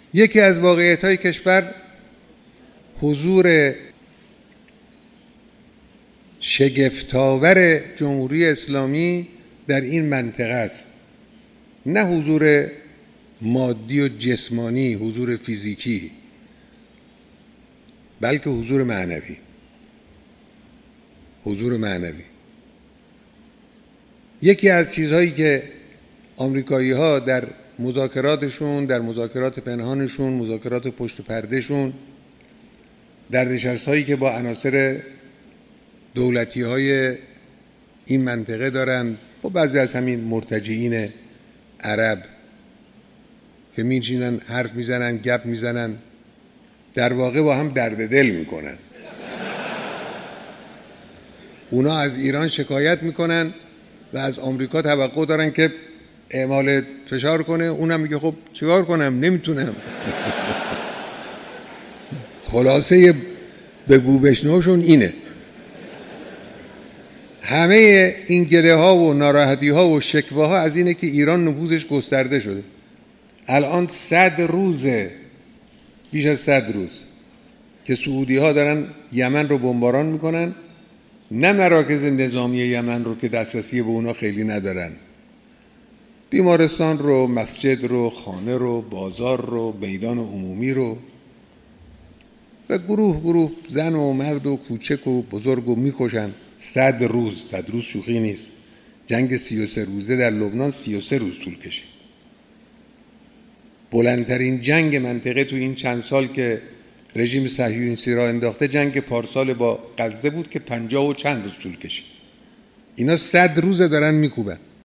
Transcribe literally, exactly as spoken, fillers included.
یکی از واقعیت‌های کشور حضور شگفت‌آور جمهوری اسلامی در این منطقه است، نه حضور مادی و جسمانی، حضور فیزیکی، بلکه حضور معنوی. حضور معنوی یکی از چیزهایی که آمریکایی‌ها در مذاکراتشون، در مذاکرات پنهانشون، مذاکرات پشت پردهشون، در نشست‌هایی که با عناصر دولتی‌های این منطقه دارن، با بعضی از همین مرتجعین عرب که می‌نشینن حرف میزنن، گپ میزنن، در واقع با هم درد دل میکنن. اونا از ایران شکایت میکنن و از آمریکا توقع دارن که اعمال فشار کنه، اونم میگه خب چیکار کنم، نمیتونم. خلاصه بگو بشنوشون اینه. همه این گله ها و ناراحتی ها و شکوه ها از اینه که ایران نفوذش گسترده شده. الان صد روزه، بیش از صد روز که سعودی ها دارن یمن رو بمباران میکنن، نه مراکز نظامی یمن رو که دسترسی به اونا خیلی ندارن، بیمارستان رو، مسجد رو، خانه رو، بازار رو، میدان عمومی رو، و گروه گروه زن و مرد و کوچک و بزرگ رو میکشن. صد روز، صد روز شوخی نیست. جنگ سی و سه روزه در لبنان سی و سه روز طول کشید. بلندترین جنگ منطقه تو این چند سال که رژیم صهیونیستی را انداخته جنگ پارسال با غزه بود که پنجاه و چند روز طول کشید. اینا صد روز دارن میکوبن.